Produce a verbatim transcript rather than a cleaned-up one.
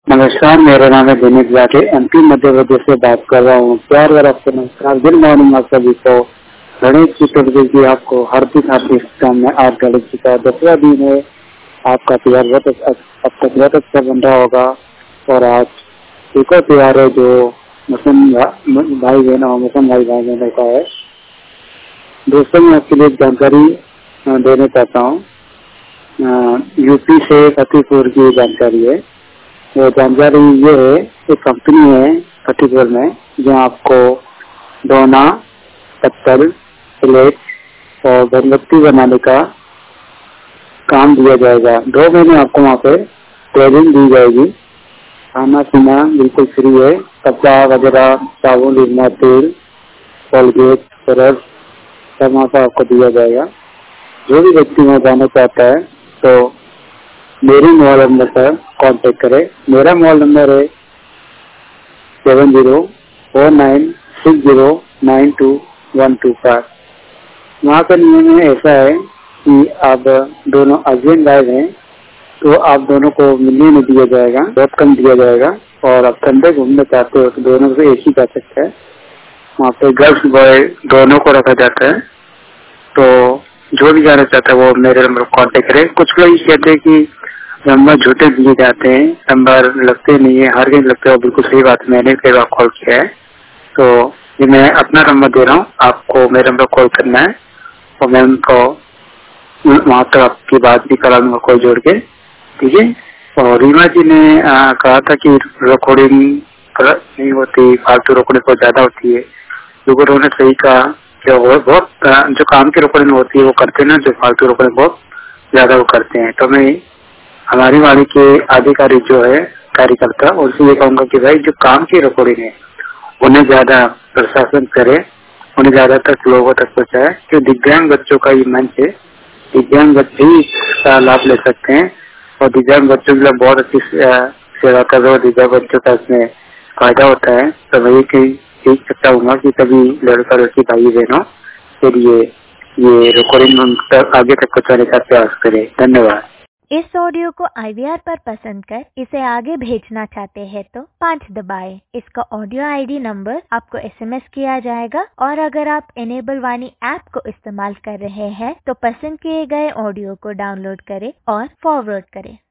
नमस्कार, मेरा नाम है दिनेश जाटे, एमपी मध्य प्रदेश से बात कर रहा हूँ। प्यार भरा आपको नमस्कार, गुड मॉर्निंग आप सभी को। गणेश चतुर्थी आपको हार्दिक हार्दिक शुभकामनाएं। आज गणेश जी का दसवां दिन है, आपका त्योहार बहुत अब तक बहुत अच्छा बन रहा होगा। और आज एक और त्योहार है जो मुस्लिम भाई बहनों मुस्लिम भाई भाई बहनों का है। दोस्तों, मैं आपके लिए जानकारी देना चाहता हूँ। यूपी से फतेहपुर की जानकारी है। वो जानकारी ये है, एक कंपनी है फतेहपुर में जो आपको डोना, पत्तल, प्लेट और मोमबत्ती बनाने का काम दिया जाएगा। दो महीने आपको वहाँ पे ट्रेनिंग दी जाएगी। खाना पीना बिल्कुल फ्री है। कपड़ा वगैरह, साबुन, निरमा, तेल, कोलगेट, ब्रश सब वहाँ पर आपको दिया जाएगा। जो भी व्यक्ति वहाँ जाना चाहता है तो मेरे मोबाइल नंबर पर कांटेक्ट करें। मेरा मोबाइल नंबर है seven zero four nine six zero nine two one two five. वहाँ का नियम में ऐसा है कि आप दोनों हस्बैंड वाइफ हैं तो आप दोनों को मिलने नहीं दिया जाएगा, बहुत कम दिया जाएगा। और आप संडे घूमना चाहते हो तो दोनों से एक ही जा सकता है। वहाँ पे गर्ल्स बॉय दोनों को रखा जाता है। तो जो भी जाना चाहता है वो मेरे नंबर पर कॉन्टेक्ट करे। कुछ लोग कहते हैं कि नंबर झूठे दिए जाते हैं, नंबर लगते नहीं है, हर कहीं लगते हो। बिल्कुल सही बात, मैंने कई बार कॉल किया है। तो ये मैं अपना नंबर दे रहा हूँ, आपको मेरे नंबर कॉल करना है और मैं उनको वहाँ तक आपकी बात भी करा दूंगा कॉल जोड़ के, ठीक है। और रीमा जी ने आ, कहा था कि रिकॉर्डिंग नहीं होती, फालतू रिकॉर्डिंग बहुत ज्यादा होती है। जो उन्होंने सही कहा कि वो बहुत जो काम की रिकॉर्डिंग होती है वो करते हैं ना, जो फालतू रिकॉर्डिंग बहुत ज्यादा वो करते हैं। तो मैं हमारी वाणी के अधिकारी जो है कार्यकर्ता, उनसे ये कहूंगा कि भाई जो काम की रिकॉर्डिंग है उन्हें ज्यादा प्रशासन करे, उन्हें ज्यादा तक लोगों तक पहुंचाए। जो दिव्यांग बच्चों का ये मंच है, दिव्यांग बच्चे ही इसका लाभ ले सकते हैं और दिव्यांग बच्चों के लिए बहुत अच्छी सेवा कर रहे हो। दिव्यांग बच्चों का इसमें फायदा होता है। तो मैं यही चाहूंगा कि सभी लड़का लड़की भाई बहनों के लिए ये रिकॉर्डिंग आगे तक पहुँचाने का प्रयास करें। धन्यवाद। इस ऑडियो को आई वी आर पर पसंद कर इसे आगे भेजना चाहते हैं तो पाँच दबाएं। इसका ऑडियो आई डी नंबर आपको एस एम एस किया जाएगा। और अगर आप इनेबल वाणी ऐप को इस्तेमाल कर रहे हैं तो पसंद किए गए ऑडियो को डाउनलोड करें और फॉरवर्ड करें।